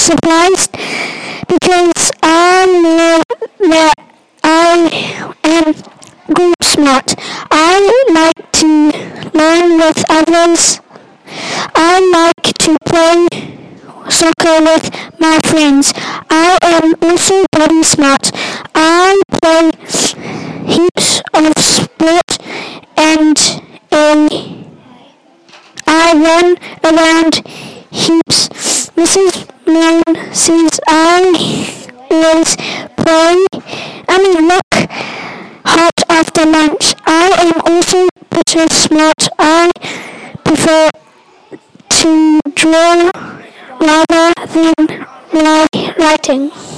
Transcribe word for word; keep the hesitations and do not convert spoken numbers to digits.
surprised because I know that I am group smart. I like to learn with others. I like to play soccer with my friends. I am also body smart. I play heaps of sport and a, I run around heaps. Missus Moon says I always play, I mean look hot after lunch. I am also pretty smart. I prefer to draw rather than writing.